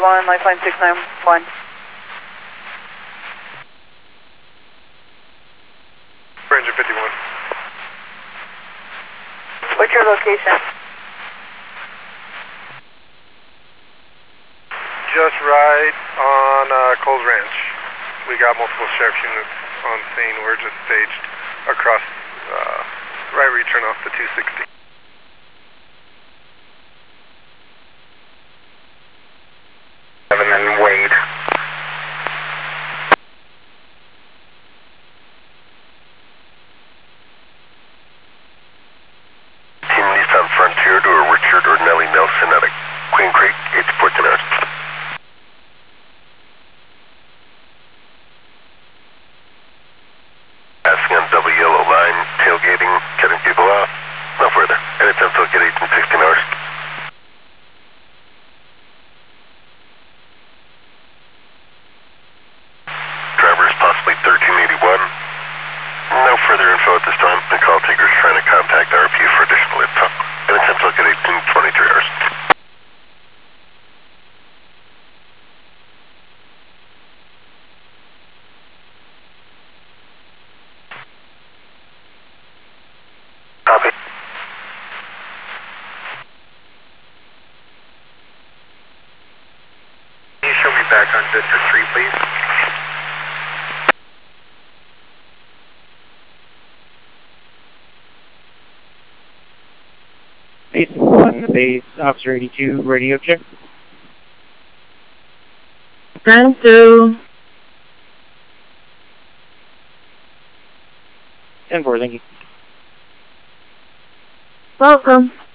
1, Lifeline 691. Ranger 51. What's your location? Just right on Coles Ranch. We got multiple sheriff's units on scene. We're just staged across, right where you turn off the 260. And Wade. Team Nissan Frontier to a Richard or Nellie Nelson at a Queen Creek, 814 hours. Passing on double yellow line, tailgating, getting people off. No further. Anytime till get 1816 hours. Driver is possibly 1381. No further info at this time. The call taker is trying to contact RP for additional info. Anytime till get 1823 hours. Copy. Can you show me back on District 3, please? Base 1, base Officer 82, radio check. Trying to. 10-4, thank you. Welcome.